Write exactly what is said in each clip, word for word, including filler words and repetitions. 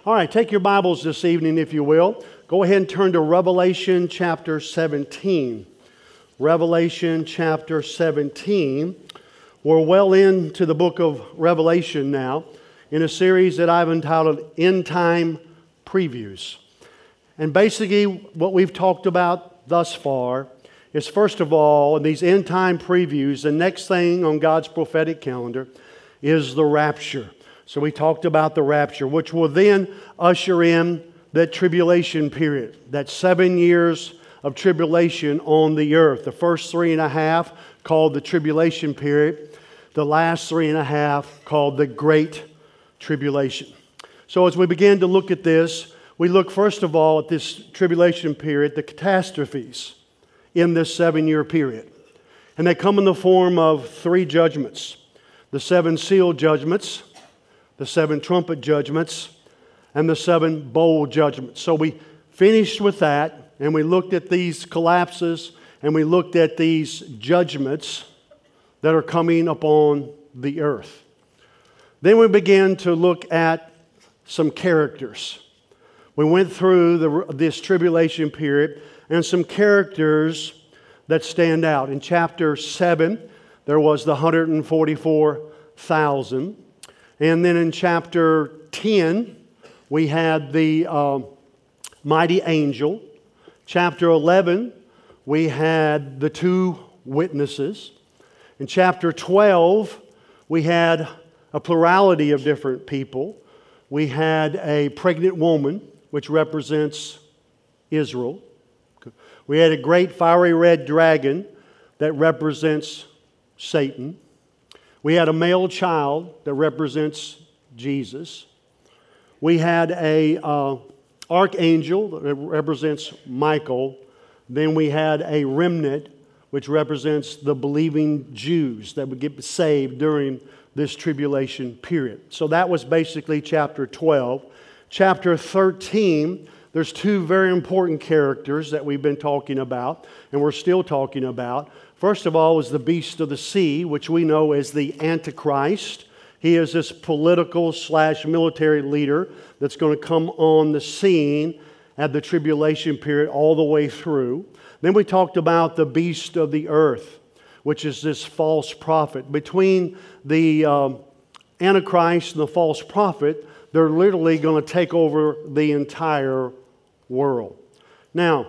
All right, take your Bibles this evening, if you will. Go ahead and turn to Revelation chapter seventeen. Revelation chapter seventeen. We're well into the book of Revelation now in a series that I've entitled End Time Previews. And basically what we've talked about thus far is, first of all, in these end time previews, the next thing on God's prophetic calendar is the rapture. So we talked about the rapture, which will then usher in that tribulation period, that seven years of tribulation on the earth. The first three and a half called the tribulation period, the last three and a half called the Great Tribulation. So as we begin to look at this, we look first of all at this tribulation period, the catastrophes in this seven-year period. And they come in the form of three judgments: the seven seal judgments, the seven trumpet judgments, and the seven bowl judgments. So we finished with that, and we looked at these collapses, and we looked at these judgments that are coming upon the earth. Then we began to look at some characters. We went through the, this tribulation period and some characters that stand out. In chapter seven, there was the one hundred forty-four thousand. And then in chapter ten, we had the uh, mighty angel. Chapter eleven, we had the two witnesses. In chapter twelve, we had a plurality of different people. We had a pregnant woman, which represents Israel. We had a great fiery red dragon that represents Satan. We had a male child that represents Jesus. We had a uh, archangel that represents Michael. Then we had a remnant, which represents the believing Jews that would get saved during this tribulation period. So that was basically chapter twelve. Chapter thirteen, there's two very important characters that we've been talking about, and we're still talking about. First of all is the beast of the sea, which we know as the Antichrist. He is this political slash military leader that's going to come on the scene at the tribulation period all the way through. Then we talked about the beast of the earth, which is this false prophet. Between the um, Antichrist and the false prophet, they're literally going to take over the entire world. Now,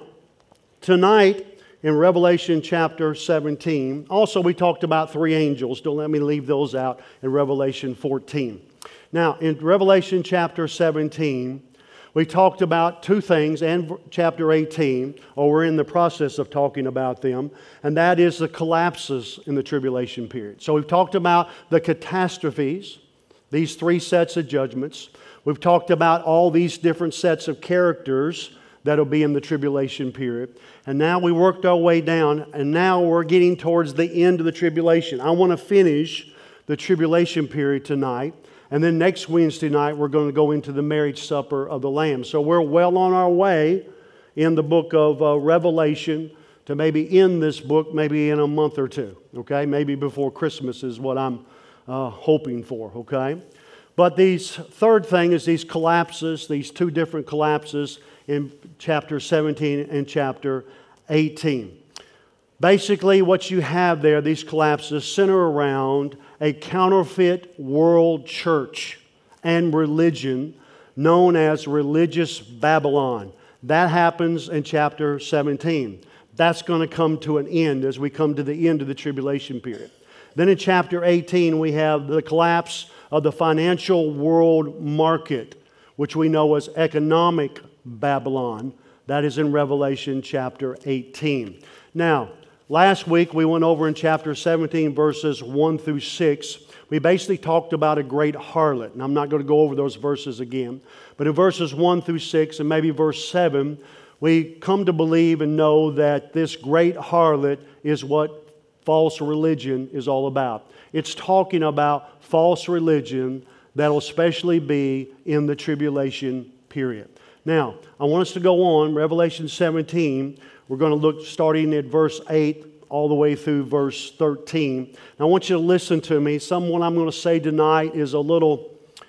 tonight in Revelation chapter seventeen, also we talked about three angels. Don't let me leave those out in Revelation fourteen. Now, in Revelation chapter seventeen, we talked about two things, and chapter eighteen, or we're in the process of talking about them, and that is the collapses in the tribulation period. So we've talked about the catastrophes, these three sets of judgments. We've talked about all these different sets of characters that'll be in the tribulation period. And now we worked our way down, and now we're getting towards the end of the tribulation. I want to finish the tribulation period tonight, and then next Wednesday night we're going to go into the marriage supper of the Lamb. So we're well on our way in the book of uh, Revelation to maybe end this book maybe in a month or two, okay? Maybe before Christmas is what I'm uh, hoping for, okay? But these third thing is these collapses, these two different collapses in chapter seventeen and chapter eighteen. Basically, what you have there, these collapses, center around a counterfeit world church and religion known as religious Babylon. That happens in chapter seventeen. That's going to come to an end as we come to the end of the tribulation period. Then in chapter eighteen, we have the collapse of the financial world market, which we know as economic Babylon. That is in Revelation chapter eighteen. Now, last week we went over in chapter seventeen, verses one through six. We basically talked about a great harlot, and I'm not going to go over those verses again. But in verses one through six, and maybe verse seven, we come to believe and know that this great harlot is what false religion is all about. It's talking about false religion that will especially be in the tribulation period. Now, I want us to go on, Revelation seventeen. We're going to look starting at verse eight all the way through verse thirteen. Now, I want you to listen to me. Some what I'm going to say tonight is a little,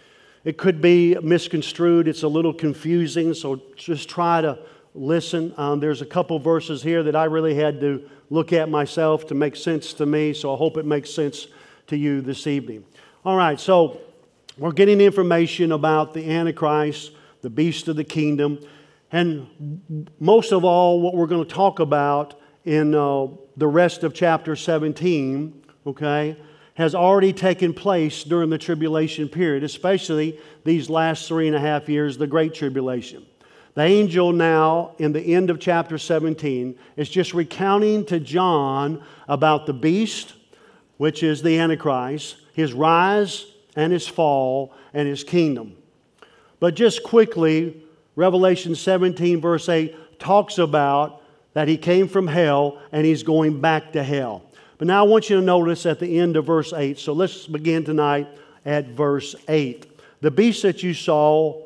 it could be misconstrued. It's a little confusing, so just try to listen. Um, there's a couple verses here that I really had to look at myself to make sense to me, so I hope it makes sense to you this evening. All right, so we're getting information about the Antichrist, the beast of the kingdom, and most of all, what we're going to talk about in uh, the rest of chapter seventeen, okay, has already taken place during the tribulation period, especially these last three and a half years, the Great Tribulation. The angel now, in the end of chapter seventeen, is just recounting to John about the beast, which is the Antichrist, his rise and his fall and his kingdom. But just quickly, Revelation seventeen verse eight talks about that he came from hell and he's going back to hell. But now I want you to notice at the end of verse eight. So let's begin tonight at verse eight. The beast that you saw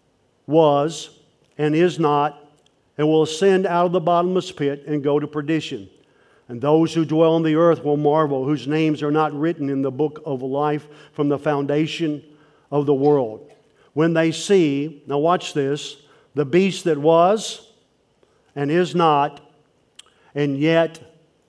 was and is not, and will ascend out of the bottomless pit and go to perdition. And those who dwell on the earth will marvel, whose names are not written in the book of life from the foundation of the world. When they see, now watch this, the beast that was and is not, and yet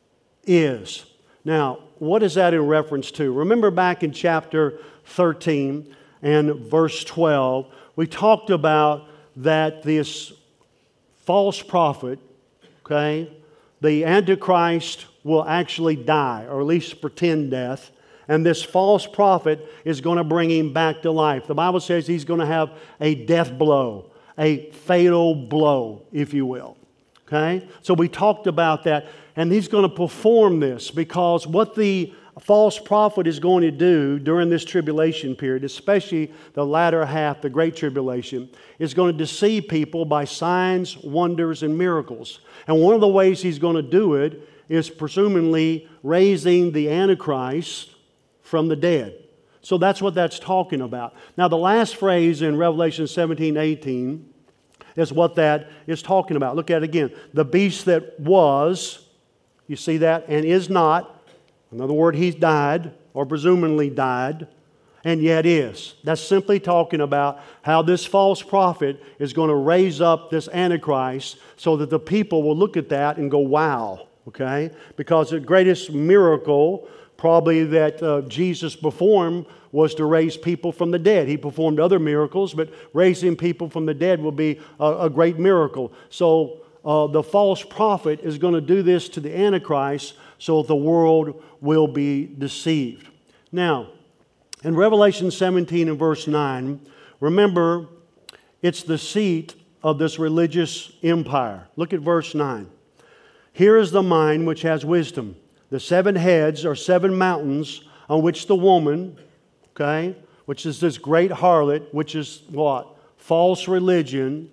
is. Now, what is that in reference to? Remember back in chapter thirteen and verse twelve, we talked about that this false prophet, okay, the Antichrist will actually die, or at least pretend death, and this false prophet is going to bring him back to life. The Bible says he's going to have a death blow, a fatal blow, if you will. Okay? So we talked about that, and he's going to perform this because what the false prophet is going to do during this tribulation period, especially the latter half, the Great Tribulation, is going to deceive people by signs, wonders, and miracles. And one of the ways he's going to do it is presumably raising the Antichrist from the dead. So that's what that's talking about. Now the last phrase in Revelation seventeen eighteen is what that is talking about. Look at it again. The beast that was, you see that, and is not. In other words, he's died, or presumably died, and yet is. That's simply talking about how this false prophet is going to raise up this Antichrist so that the people will look at that and go, wow, okay? Because the greatest miracle probably that uh, Jesus performed was to raise people from the dead. He performed other miracles, but raising people from the dead will be a, a great miracle. So uh, the false prophet is going to do this to the Antichrist so the world will be deceived. Now, in Revelation seventeen and verse nine, remember, it's the seat of this religious empire. Look at verse nine. Here is the mind which has wisdom. The seven heads are seven mountains on which the woman, okay, which is this great harlot, which is what? False religion,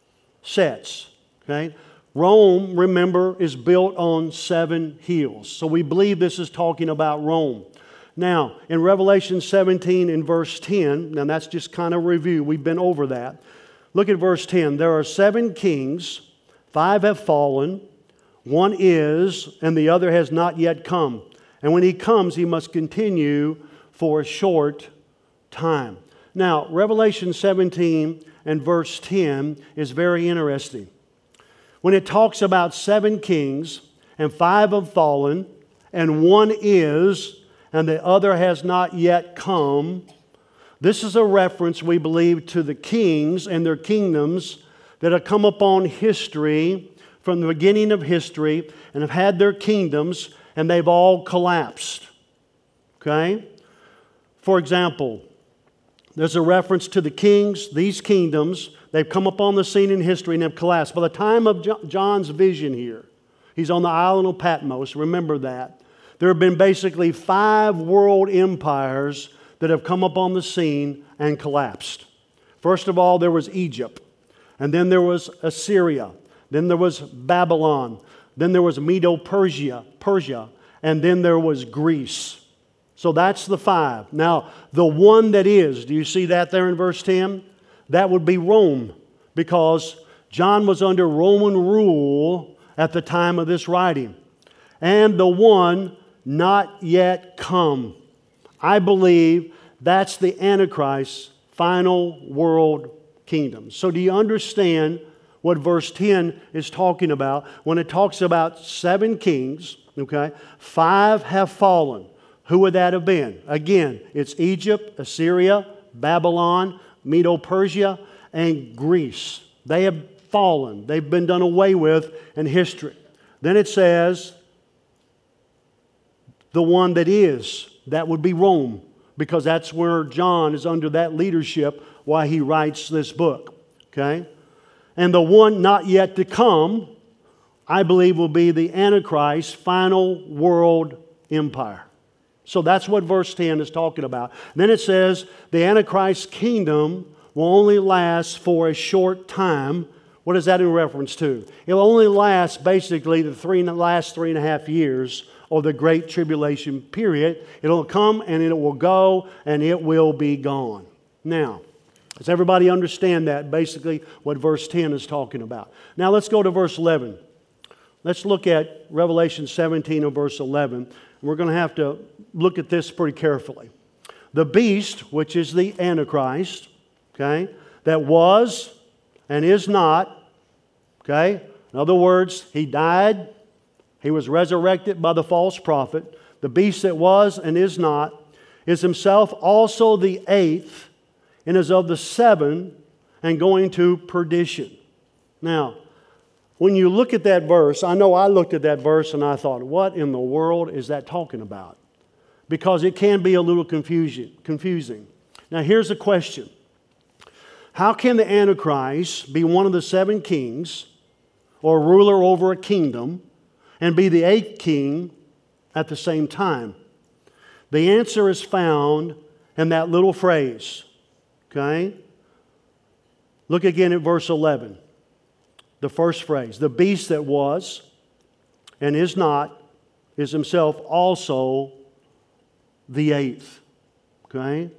sets. Okay? Rome, remember, is built on seven hills. So we believe this is talking about Rome. Now, in Revelation seventeen and verse ten, now that's just kind of review. We've been over that. Look at verse ten. There are seven kings, five have fallen, one is, and the other has not yet come. And when he comes, he must continue for a short time. Now, Revelation seventeen and verse ten is very interesting. When it talks about seven kings, and five have fallen, and one is, and the other has not yet come, this is a reference, we believe, to the kings and their kingdoms that have come upon history from the beginning of history and have had their kingdoms, and they've all collapsed. Okay? For example, there's a reference to the kings, these kingdoms. They've come upon the scene in history and have collapsed. By the time of John's vision here, he's on the island of Patmos, remember that. There have been basically five world empires that have come upon the scene and collapsed. First of all, there was Egypt. And then there was Assyria. Then there was Babylon. Then there was Medo-Persia, Persia. And then there was Greece. So that's the five. Now, the one that is, do you see that there in verse ten? That would be Rome, because John was under Roman rule at the time of this writing. And the one not yet come. I believe that's the Antichrist final world kingdom. So do you understand what verse ten is talking about when it talks about seven kings? Okay, five have fallen. Who would that have been? Again, it's Egypt, Assyria, Babylon, Medo-Persia, and Greece. They have fallen. They've been done away with in history. Then it says, the one that is, that would be Rome, because that's where John is under that leadership while he writes this book. Okay? And the one not yet to come, I believe, will be the Antichrist final world empire. So that's what verse ten is talking about. Then it says the Antichrist kingdom will only last for a short time. What is that in reference to? It will only last basically the three, last three and a half years of the Great Tribulation period. It'll come and it will go and it will be gone. Now, does everybody understand that? Basically what verse ten is talking about. Now let's go to verse eleven. Let's look at Revelation seventeen and verse eleven. We're going to have to look at this pretty carefully. The beast, which is the Antichrist, okay, that was and is not, okay, in other words, he died, he was resurrected by the false prophet. The beast that was and is not is himself also the eighth and is of the seven and going to perdition. Now, when you look at that verse, I know I looked at that verse and I thought, what in the world is that talking about? Because it can be a little confusion, confusing. Now here's the question. How can the Antichrist be one of the seven kings or ruler over a kingdom and be the eighth king at the same time? The answer is found in that little phrase. Okay? Look again at verse eleven. The first phrase, the beast that was and is not is himself also the eighth. Okay?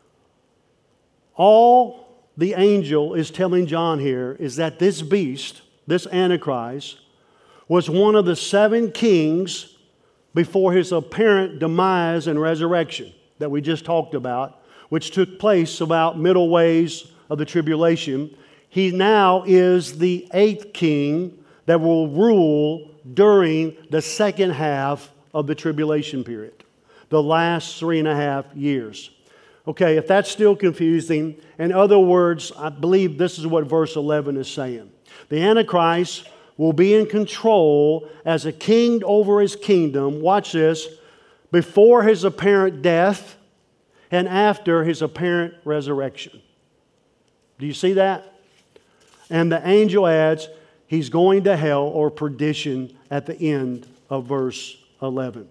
All the angel is telling John here is that this beast, this Antichrist, was one of the seven kings before his apparent demise and resurrection that we just talked about, which took place about middle ways of the tribulation. He now is the eighth king that will rule during the second half of the tribulation period, the last three and a half years. Okay, if that's still confusing, in other words, I believe this is what verse eleven is saying. The Antichrist will be in control as a king over his kingdom, watch this, before his apparent death and after his apparent resurrection. Do you see that? And the angel adds, he's going to hell or perdition at the end of verse eleven.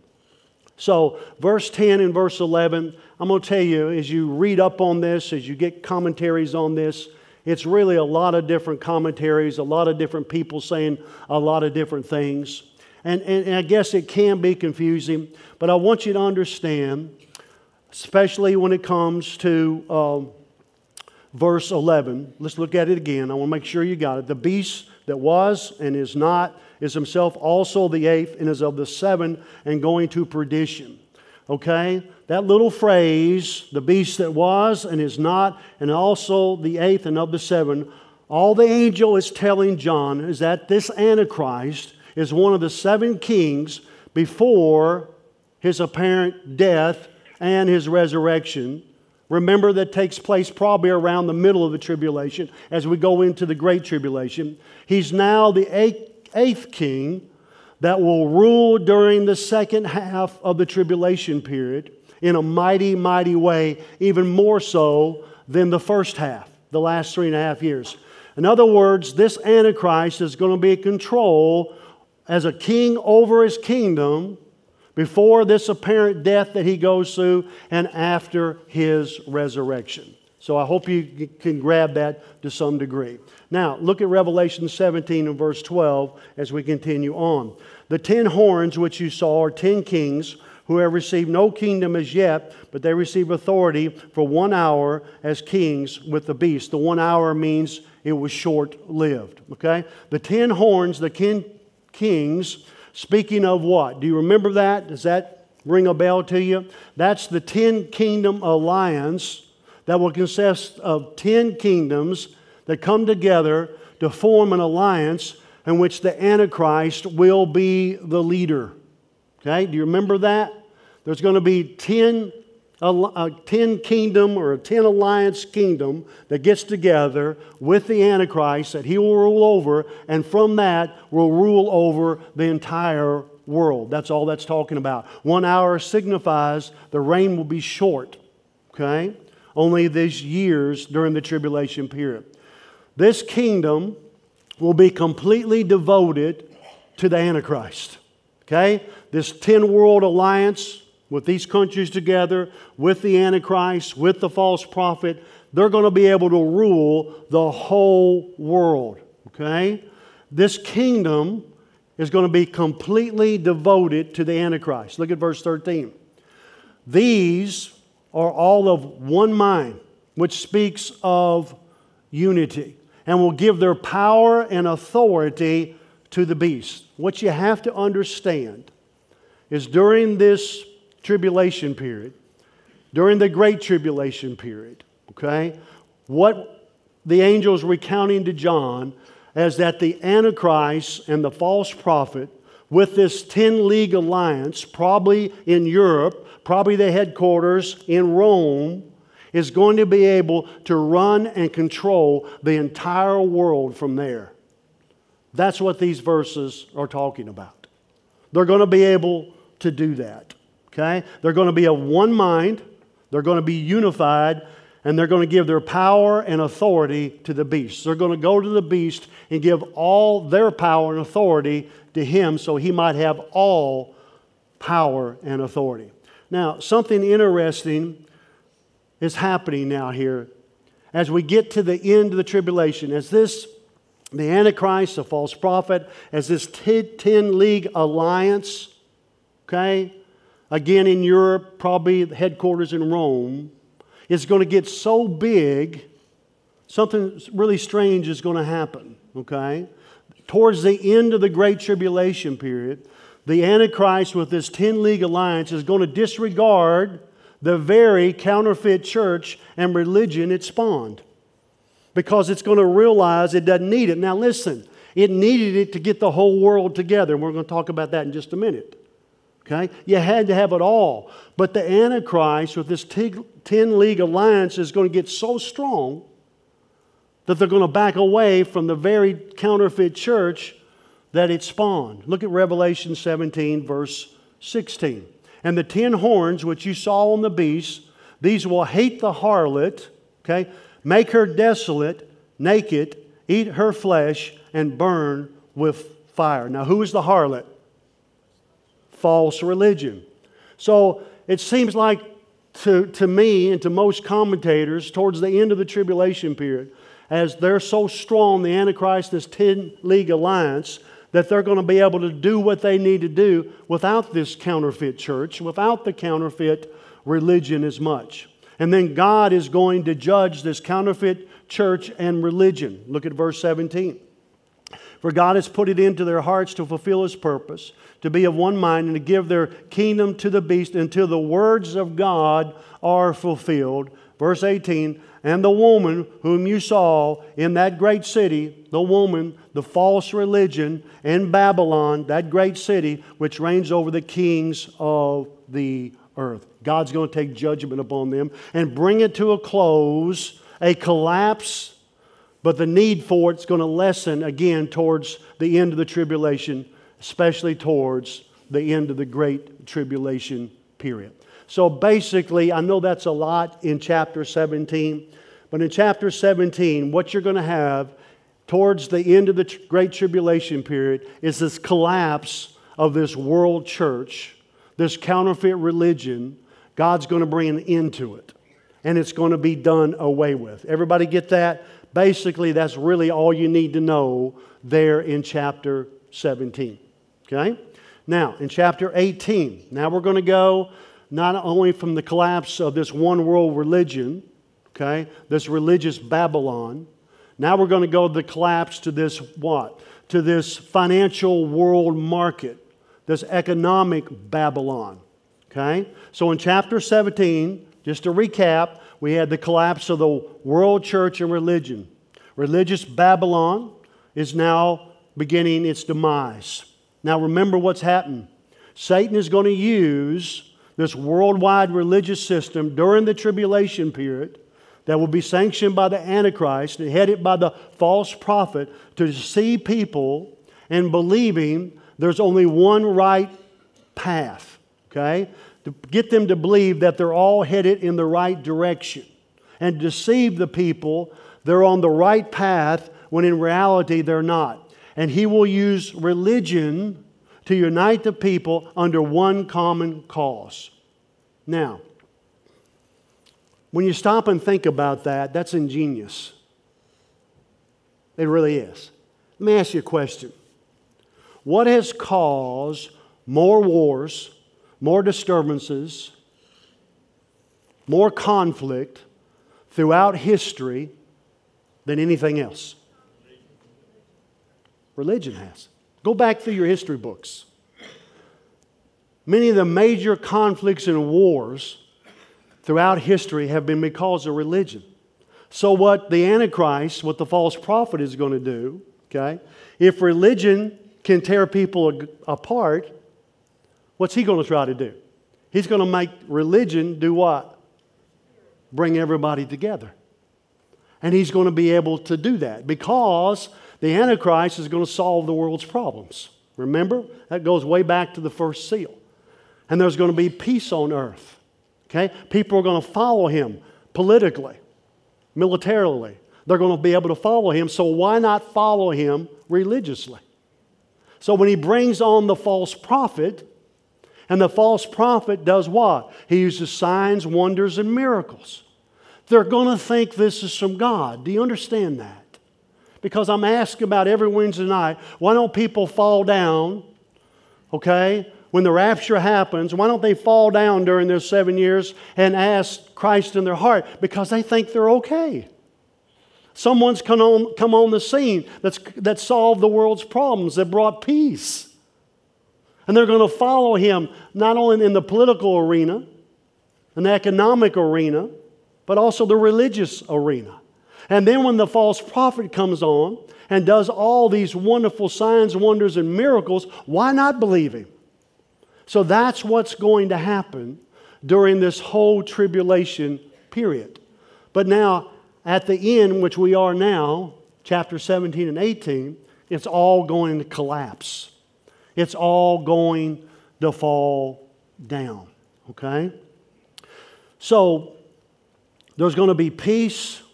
So verse ten and verse eleven, I'm going to tell you, as you read up on this, as you get commentaries on this, it's really a lot of different commentaries, a lot of different people saying a lot of different things. And, and, and I guess it can be confusing, but I want you to understand, especially when it comes to um, verse eleven. Let's look at it again. I want to make sure you got it. The beast that was and is not is himself also the eighth and is of the seven and going to perdition. Okay? That little phrase, the beast that was and is not, and also the eighth and of the seven, all the angel is telling John is that this Antichrist is one of the seven kings before his apparent death and his resurrection. Remember, that takes place probably around the middle of the tribulation as we go into the Great Tribulation. He's now the eighth, eighth king that will rule during the second half of the tribulation period in a mighty, mighty way, even more so than the first half, the last three and a half years. In other words, this Antichrist is going to be in control as a king over his kingdom before this apparent death that he goes through and after his resurrection. So I hope you can grab that to some degree. Now, look at Revelation seventeen and verse twelve as we continue on. The ten horns which you saw are ten kings who have received no kingdom as yet, but they receive authority for one hour as kings with the beast. The one hour means it was short-lived. Okay? The ten horns, the ten kings, speaking of what? Do you remember that? Does that ring a bell to you? That's the ten kingdom alliance that will consist of ten kingdoms that come together to form an alliance in which the Antichrist will be the leader. Okay, do you remember that? There's going to be ten, a ten kingdom or a ten alliance kingdom that gets together with the Antichrist that he will rule over, and from that will rule over the entire world. That's all that's talking about. One hour signifies the reign will be short. Okay? Only these years during the tribulation period. This kingdom will be completely devoted to the Antichrist. Okay? This ten world alliance with these countries together, with the Antichrist, with the false prophet, they're going to be able to rule the whole world. Okay? This kingdom is going to be completely devoted to the Antichrist. Look at verse thirteen. These are all of one mind, which speaks of unity, and will give their power and authority to the beast. What you have to understand is during this tribulation period, during the great tribulation period, okay, what the angels recounting to John is that the Antichrist and the false prophet, with this ten league alliance, probably in Europe, probably the headquarters in Rome, is going to be able to run and control the entire world from there. That's what these verses are talking about. They're going to be able to do that. Okay? They're going to be of one mind, they're going to be unified, and they're going to give their power and authority to the beast. They're going to go to the beast and give all their power and authority to him so he might have all power and authority. Now, something interesting is happening now here as we get to the end of the tribulation. As this, the Antichrist, the false prophet, as this ten league alliance, okay, again in Europe, probably the headquarters in Rome, is going to get so big, something really strange is going to happen, okay? Towards the end of the Great Tribulation period, the Antichrist with this ten league alliance is going to disregard the very counterfeit church and religion it spawned, because it's going to realize it doesn't need it. Now listen, it needed it to get the whole world together, and we're going to talk about that in just a minute. Okay? You had to have it all. But the Antichrist with this ten league alliance is going to get so strong that they're going to back away from the very counterfeit church that it spawned. Look at Revelation seventeen, verse sixteen. And the ten horns which you saw on the beast, these will hate the harlot, okay, make her desolate, naked, eat her flesh, and burn with fire. Now, who is the harlot? False religion. So it seems like to, to me and to most commentators towards the end of the tribulation period, as they're so strong, the Antichrist, this ten league alliance, that they're going to be able to do what they need to do without this counterfeit church, without the counterfeit religion as much. And then God is going to judge this counterfeit church and religion. Look at verse seventeen. For God has put it into their hearts to fulfill His purpose, to be of one mind, and to give their kingdom to the beast until the words of God are fulfilled. Verse eighteen, and the woman whom you saw in that great city, the woman, the false religion, in Babylon, that great city, which reigns over the kings of the earth. God's going to take judgment upon them and bring it to a close, a collapse, but the need for it's going to lessen again towards the end of the tribulation, especially towards the end of the great tribulation period. So basically, I know that's a lot in chapter seventeen, but in chapter seventeen, what you're going to have towards the end of the great tribulation period is this collapse of this world church, this counterfeit religion. God's going to bring an end to it, and it's going to be done away with. Everybody get that? Basically, that's really all you need to know there in chapter seventeen. Okay? Now, in chapter eighteen, now we're going to go not only from the collapse of this one world religion, okay, this religious Babylon, now we're going to go to the collapse to this what? To this financial world market, this economic Babylon. Okay? So in chapter seventeen, just to recap, we had the collapse of the world church and religion. Religious Babylon is now beginning its demise. Now remember what's happened. Satan is going to use this worldwide religious system during the tribulation period that will be sanctioned by the Antichrist and headed by the false prophet to deceive people in believing there's only one right path. Okay? To get them to believe that they're all headed in the right direction and deceive the people they're on the right path when in reality they're not. And he will use religion to unite the people under one common cause. Now, when you stop and think about that, that's ingenious. It really is. Let me ask you a question. What has caused more wars, more disturbances, more conflict throughout history than anything else? Religion has. Go back through your history books. Many of the major conflicts and wars throughout history have been because of religion. So what the Antichrist, what the false prophet is going to do, okay, if religion can tear people apart, what's he going to try to do? He's going to make religion do what? Bring everybody together. And he's going to be able to do that because the Antichrist is going to solve the world's problems. Remember? That goes way back to the first seal. And there's going to be peace on earth. Okay? People are going to follow him politically, militarily. They're going to be able to follow him, so why not follow him religiously? So when he brings on the false prophet, and the false prophet does what? He uses signs, wonders, and miracles. They're going to think this is from God. Do you understand that? Because I'm asked about every Wednesday night, why don't people fall down, okay, when the rapture happens? Why don't they fall down during their seven years and ask Christ in their heart? Because they think they're okay. Someone's come on, come on the scene that's, that solved the world's problems, that brought peace. And they're going to follow him not only in the political arena, in the economic arena, but also the religious arena. And then when the false prophet comes on and does all these wonderful signs, wonders, and miracles, why not believe him? So that's what's going to happen during this whole tribulation period. But now, at the end, which we are now, chapter seventeen and eighteen, it's all going to collapse. It's all going to fall down. Okay? So, there's going to be peace.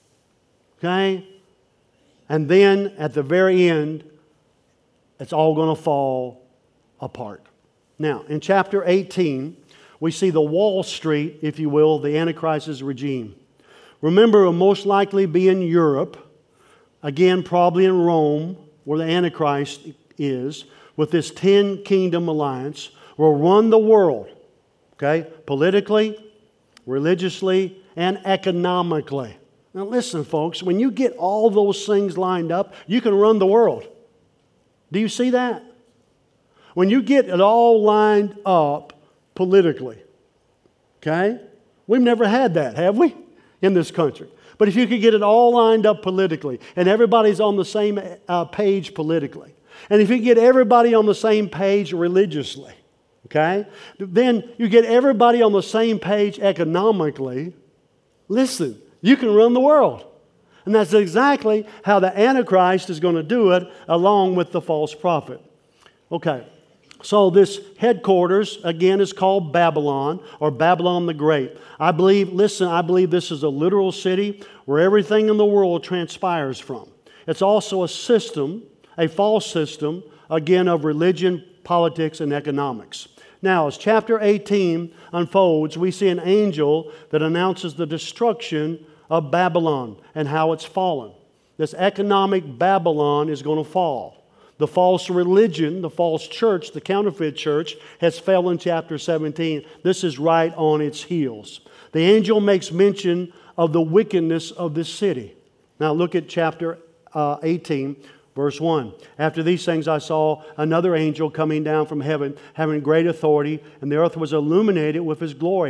Okay? And then, at the very end, it's all going to fall apart. Now, in chapter eighteen, we see the Wall Street, if you will, the Antichrist's regime. Remember, it will most likely be in Europe, again, probably in Rome, where the Antichrist is, with this ten-kingdom alliance, will run the world, okay, politically, religiously, and economically. Now listen, folks, when you get all those things lined up, you can run the world. Do you see that? When you get it all lined up politically, okay? We've never had that, have we, in this country? But if you could get it all lined up politically, and everybody's on the same uh, page politically, and if you get everybody on the same page religiously, okay, then you get everybody on the same page economically, listen, you can run the world. And that's exactly how the Antichrist is going to do it, along with the false prophet. Okay. So this headquarters, again, is called Babylon, or Babylon the Great. I believe, listen, I believe this is a literal city where everything in the world transpires from. It's also a system, a false system, again, of religion, politics, and economics. Now, as chapter eighteen unfolds, we see an angel that announces the destruction of Babylon and how it's fallen. This economic Babylon is going to fall. The false religion, the false church, the counterfeit church has fell in chapter seventeen. This is right on its heels. The angel makes mention of the wickedness of this city. Now look at chapter uh, eighteen, verse one. After these things I saw another angel coming down from heaven, having great authority, and the earth was illuminated with his glory.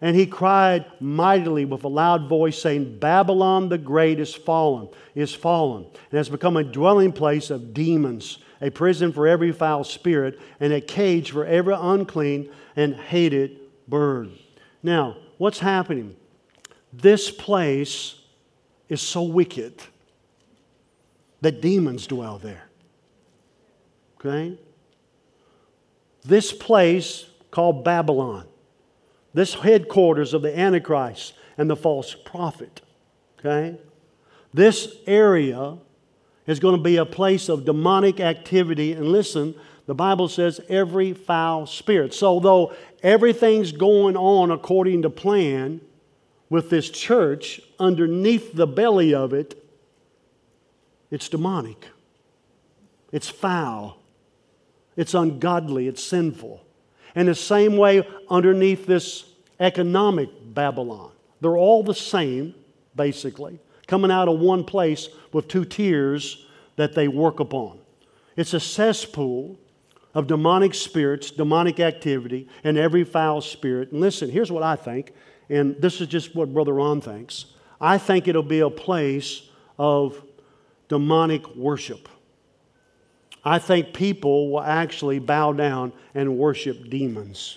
And he cried mightily with a loud voice, saying, Babylon the Great is fallen, is fallen, and has become a dwelling place of demons, a prison for every foul spirit, and a cage for every unclean and hated bird. Now, what's happening? This place is so wicked that demons dwell there. Okay? This place called Babylon, this headquarters of the Antichrist and the false prophet. Okay? This area is going to be a place of demonic activity. And listen, the Bible says every foul spirit. So though everything's going on according to plan with this church, underneath the belly of it, it's demonic. It's foul. It's ungodly. It's sinful. And the same way underneath this economic Babylon. They're all the same, basically, coming out of one place with two tiers that they work upon. It's a cesspool of demonic spirits, demonic activity, and every foul spirit. And listen, here's what I think, and this is just what Brother Ron thinks. I think it'll be a place of demonic worship. I think people will actually bow down and worship demons.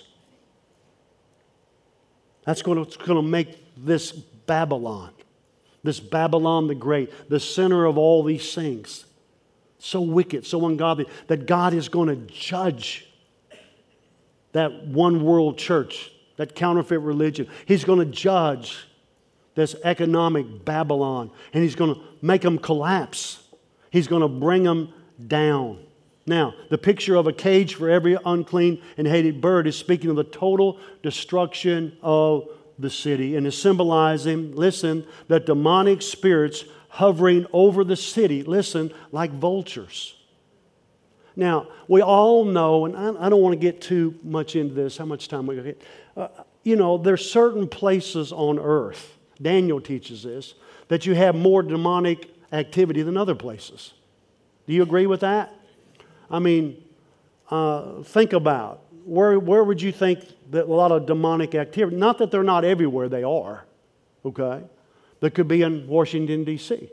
That's going to, it's going to make this Babylon, this Babylon the Great, the center of all these things, so wicked, so ungodly, that God is going to judge that one world church, that counterfeit religion. He's going to judge this economic Babylon, and He's going to make them collapse. He's going to bring them down. Now, the picture of a cage for every unclean and hated bird is speaking of the total destruction of the city and is symbolizing, listen, that demonic spirits hovering over the city, listen, like vultures. Now, we all know, and I, I don't want to get too much into this, how much time we got to get. Uh, you know, there's certain places on earth, Daniel teaches this, that you have more demonic activity than other places. Do you agree with that? I mean, uh, think about, where, where would you think that a lot of demonic activity, not that they're not everywhere, they are, okay? That could be in Washington, D C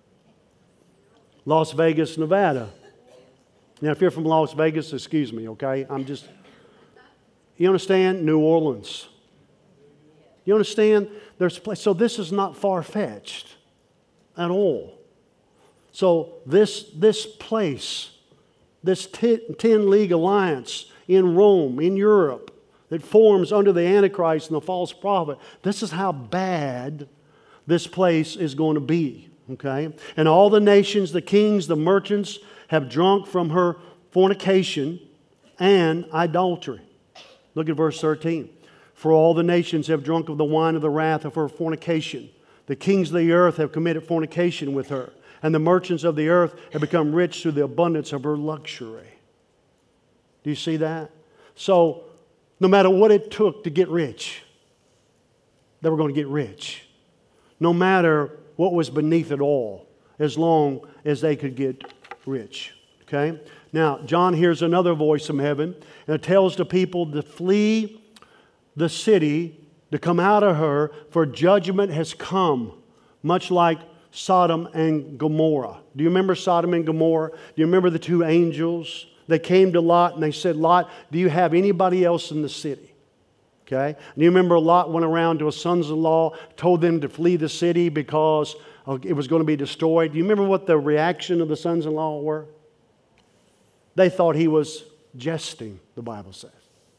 Las Vegas, Nevada. Now, if you're from Las Vegas, excuse me, okay? I'm just, you understand? New Orleans. You understand? There's place. So this is not far-fetched at all. So this, this place, this ten League Alliance in Rome, in Europe, that forms under the Antichrist and the false prophet, this is how bad this place is going to be. Okay? And all the nations, the kings, the merchants have drunk from her fornication and idolatry. Look at verse thirteen. For all the nations have drunk of the wine of the wrath of her fornication. The kings of the earth have committed fornication with her. And the merchants of the earth have become rich through the abundance of her luxury. Do you see that? So, no matter what it took to get rich, they were going to get rich. No matter what was beneath it all, as long as they could get rich. Okay? Now, John hears another voice from heaven, and it tells the people to flee the city, to come out of her, for judgment has come, much like Sodom and Gomorrah. Do you remember Sodom and Gomorrah? Do you remember the two angels? They came to Lot and they said, Lot, do you have anybody else in the city? Okay? And you remember Lot went around to his sons-in-law, told them to flee the city because it was going to be destroyed. Do you remember what the reaction of the sons-in-law were? They thought he was jesting, the Bible says.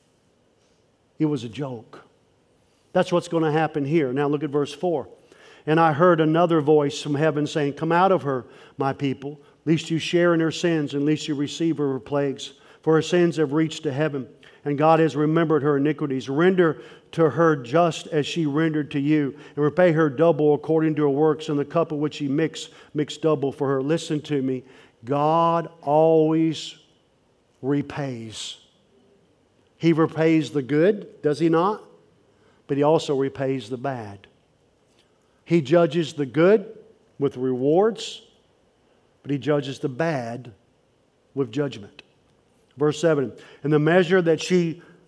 It was a joke. That's what's going to happen here. Now look at verse four. And I heard another voice from heaven saying, come out of her, my people, lest you share in her sins, and lest you receive her plagues. For her sins have reached to heaven, and God has remembered her iniquities. Render to her just as she rendered to you, and repay her double according to her works, and the cup of which she mixed, mixed double for her. Listen to me. God always repays. He repays the good, does He not? But He also repays the bad. He judges the good with rewards, but He judges the bad with judgment. Verse seven, and the measure that she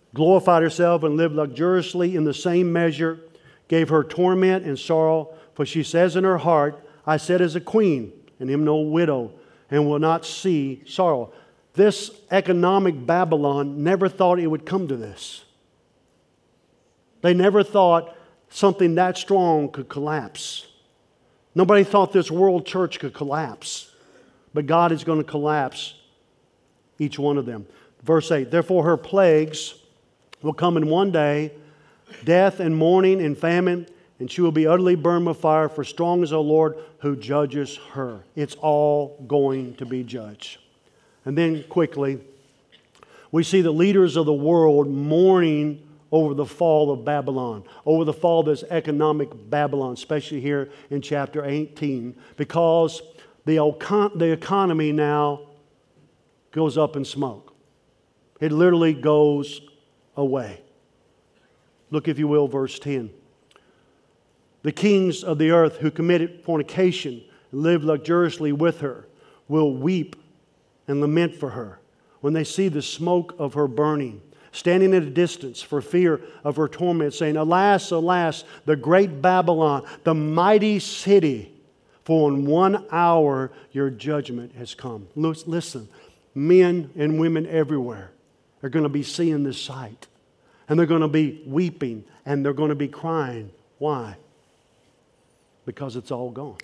glorified herself and lived luxuriously in the same measure, gave her torment and sorrow. For she says in her heart, I sat as a queen, and am no widow, and will not see sorrow. This economic Babylon never thought it would come to this. They never thought something that strong could collapse. Nobody thought this world church could collapse. But God is going to collapse each one of them. Verse eight, therefore her plagues will come in one day, death and mourning and famine, and she will be utterly burned with fire, for strong is the Lord who judges her. It's all going to be judged. And then quickly, we see the leaders of the world mourning over the fall of Babylon, over the fall of this economic Babylon, especially here in chapter eighteen, because the, econ- the economy now goes up in smoke. It literally goes away. Look, if you will, verse ten. The kings of the earth who committed fornication and lived luxuriously with her will weep and lament for her when they see the smoke of her burning, standing at a distance for fear of her torment, saying, alas, alas, the great Babylon, the mighty city, for in one hour your judgment has come. Listen, men and women everywhere are going to be seeing this sight. And they're going to be weeping and they're going to be crying. Why? Because it's all gone.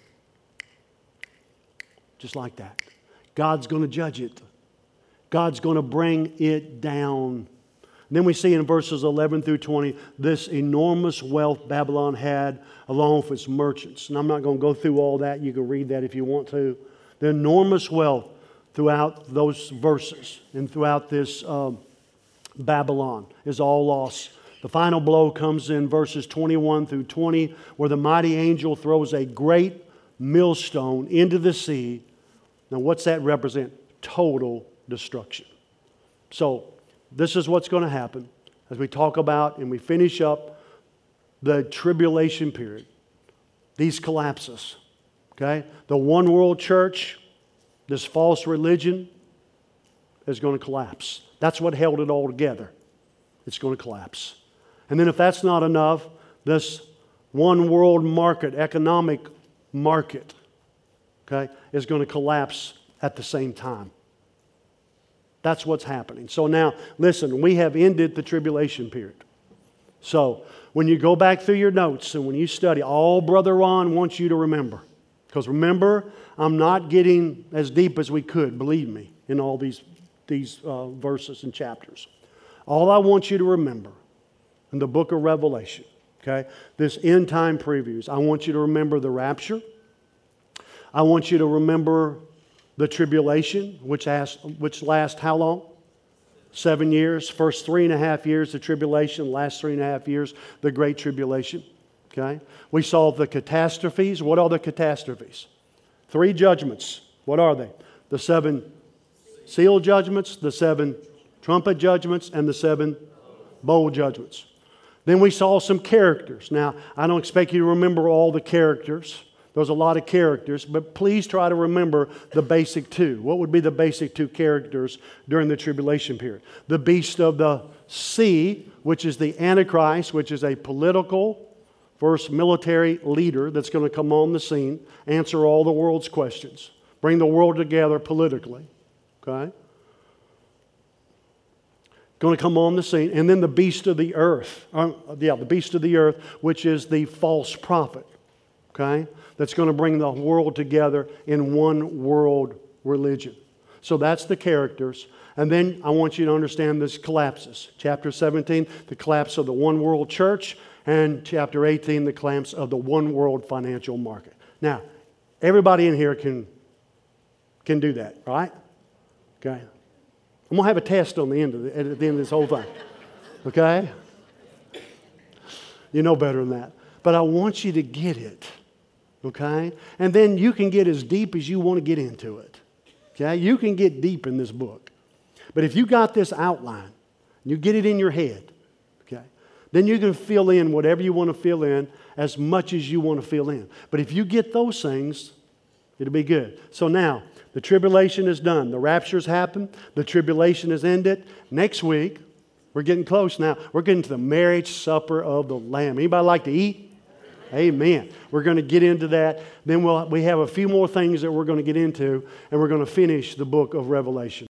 Just like that. God's going to judge it. God's going to bring it down. And then we see in verses eleven through twenty this enormous wealth Babylon had along with its merchants. And I'm not going to go through all that. You can read that if you want to. The enormous wealth throughout those verses and throughout this um, Babylon is all lost. The final blow comes in verses twenty-one through twenty, where the mighty angel throws a great millstone into the sea. Now, what's that represent? Total destruction. So, this is what's going to happen as we talk about and we finish up the tribulation period. These collapses. Okay? The one world church, this false religion, is going to collapse. That's what held it all together. It's going to collapse. And then if that's not enough, this one world market, economic market, okay, is going to collapse at the same time. That's what's happening. So now, listen, we have ended the tribulation period. So when you go back through your notes and when you study, all Brother Ron wants you to remember. Because remember, I'm not getting as deep as we could, believe me, in all these, these uh, verses and chapters. All I want you to remember in the book of Revelation, okay, this end time previews, I want you to remember the rapture. I want you to remember the tribulation, which, has, which lasts how long? Seven years. First three and a half years, the tribulation. Last three and a half years, the great tribulation. Okay? We saw the catastrophes. What are the catastrophes? Three judgments. What are they? The seven seal judgments, the seven trumpet judgments, and the seven bowl judgments. Then we saw some characters. Now, I don't expect you to remember all the characters. There's a lot of characters, but please try to remember the basic two. What would be the basic two characters during the tribulation period? The beast of the sea, which is the Antichrist, which is a political, first military leader that's going to come on the scene, answer all the world's questions, bring the world together politically. Okay? Going to come on the scene. And then the beast of the earth. Uh, yeah, the beast of the earth, which is the false prophet. Okay? That's going to bring the world together in one world religion. So that's the characters. And then I want you to understand this collapses. Chapter seventeen, the collapse of the one world church. And chapter eighteen, the collapse of the one world financial market. Now, everybody in here can, can do that, right? Okay? I'm going to have a test on the end of the, at the end of this whole thing. Okay? You know better than that. But I want you to get it. Okay? And then you can get as deep as you want to get into it. Okay? You can get deep in this book. But if you got this outline, you get it in your head, okay, then you can fill in whatever you want to fill in as much as you want to fill in. But if you get those things, it'll be good. So now, the tribulation is done. The rapture's happened. The tribulation is ended. Next week, We're getting close now. We're getting to the marriage supper of the Lamb. Anybody like to eat? Amen. We're going to get into that. Then we'll, we have a few more things that we're going to get into, and we're going to finish the book of Revelation.